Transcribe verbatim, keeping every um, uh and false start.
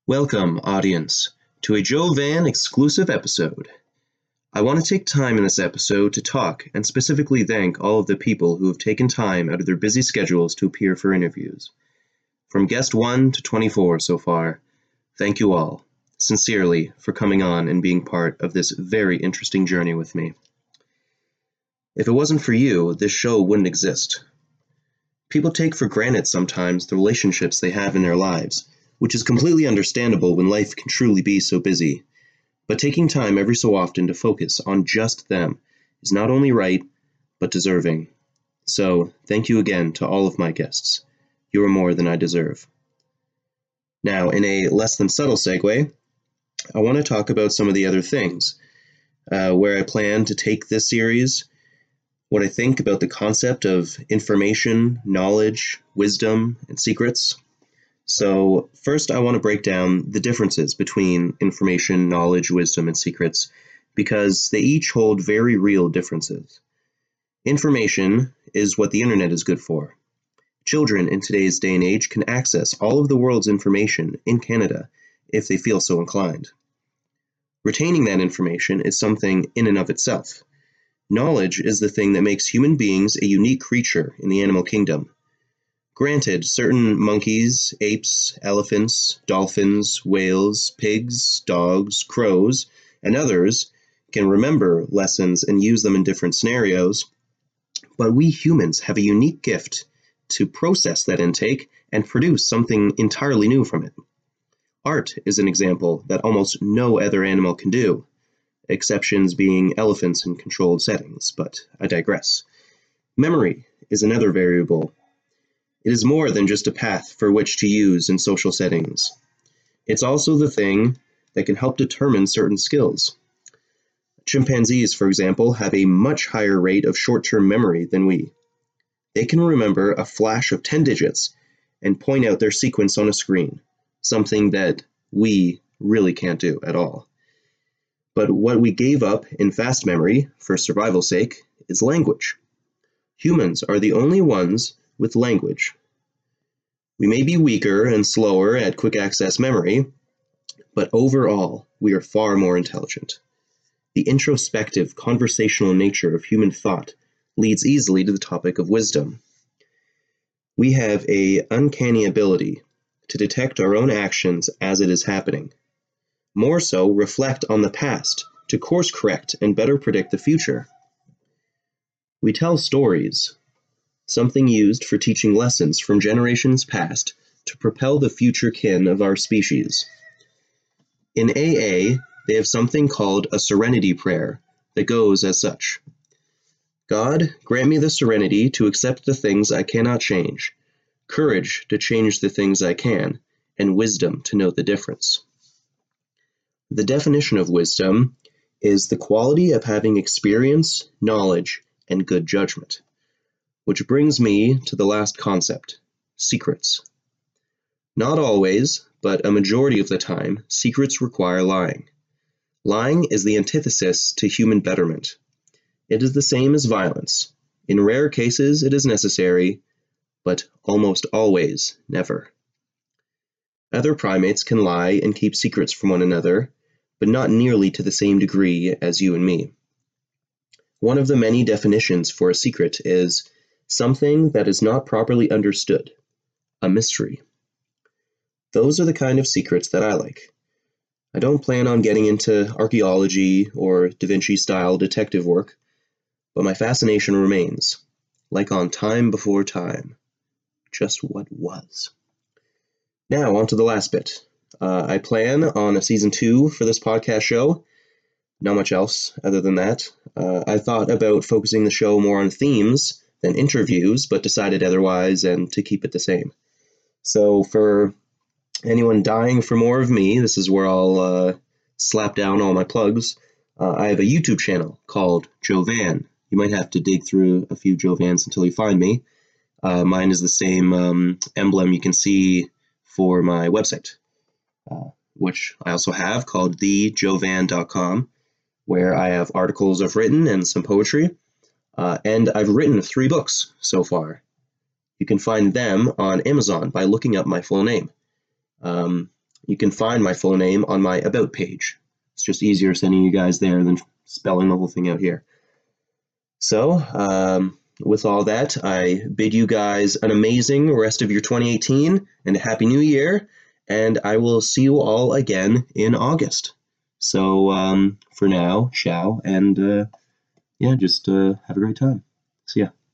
Welcome, audience, to a Joe Van exclusive episode. I want to take time in this episode to talk and specifically thank all of the people who have taken time out of their busy schedules to appear for interviews. From guest one to twenty-four so far, thank you all, sincerely, for coming on and being part of this very interesting journey with me. If it wasn't for you, this show wouldn't exist. People take for granted sometimes the relationships they have in their lives, which is completely understandable when life can truly be so busy. But taking time every so often to focus on just them is not only right, but deserving. So, thank you again to all of my guests. You are more than I deserve. Now, in a less than subtle segue, I want to talk about some of the other things, uh, where I plan to take this series, what I think about the concept of information, knowledge, wisdom, and secrets. So first I want to break down the differences between information, knowledge, wisdom, and secrets, because they each hold very real differences. Information is what the internet is good for. Children in today's day and age can access all of the world's information in Canada if they feel so inclined. Retaining that information is something in and of itself. Knowledge is the thing that makes human beings a unique creature in the animal kingdom. Granted, certain monkeys, apes, elephants, dolphins, whales, pigs, dogs, crows, and others can remember lessons and use them in different scenarios, but we humans have a unique gift to process that intake and produce something entirely new from it. Art is an example that almost no other animal can do, exceptions being elephants in controlled settings, but I digress. Memory is another variable. It is more than just a path for which to use in social settings. It's also the thing that can help determine certain skills. Chimpanzees, for example, have a much higher rate of short-term memory than we. They can remember a flash of ten digits and point out their sequence on a screen, something that we really can't do at all. But what we gave up in fast memory, for survival's sake, is language. Humans are the only ones with language. We may be weaker and slower at quick access memory, but overall, we are far more intelligent. The introspective, conversational nature of human thought leads easily to the topic of wisdom. We have an uncanny ability to detect our own actions as it is happening. More so, reflect on the past to course correct and better predict the future. We tell stories, something used for teaching lessons from generations past to propel the future kin of our species. In A A, they have something called a serenity prayer that goes as such. God, grant me the serenity to accept the things I cannot change, courage to change the things I can, and wisdom to know the difference. The definition of wisdom is the quality of having experience, knowledge, and good judgment. Which brings me to the last concept, secrets. Not always, but a majority of the time, secrets require lying. Lying is the antithesis to human betterment. It is the same as violence. In rare cases, it is necessary, but almost always never. Other primates can lie and keep secrets from one another, but not nearly to the same degree as you and me. One of the many definitions for a secret is something that is not properly understood, a mystery. Those are the kind of secrets that I like. I don't plan on getting into archaeology or Da Vinci-style detective work, but my fascination remains, like on Time Before Time, just what was. Now, on to the last bit. Uh, I plan on a season two for this podcast show. Not much else other than that. Uh, I thought about focusing the show more on themes than interviews, but decided otherwise and to keep it the same. So for anyone dying for more of me, this is where I'll uh, slap down all my plugs. Uh, I have a YouTube channel called Joe Van. You might have to dig through a few Joe Vans until you find me. Uh, mine is the same um, emblem you can see for my website, uh, which I also have called the joe van dot com, where I have articles I've written and some poetry. Uh, and I've written three books so far. You can find them on Amazon by looking up my full name. Um, you can find my full name on my About page. It's just easier sending you guys there than spelling the whole thing out here. So, um, with all that, I bid you guys an amazing rest of your twenty eighteen and a Happy New Year, and I will see you all again in August. So, um, for now, ciao, and uh, yeah, just uh, have a great time. See ya.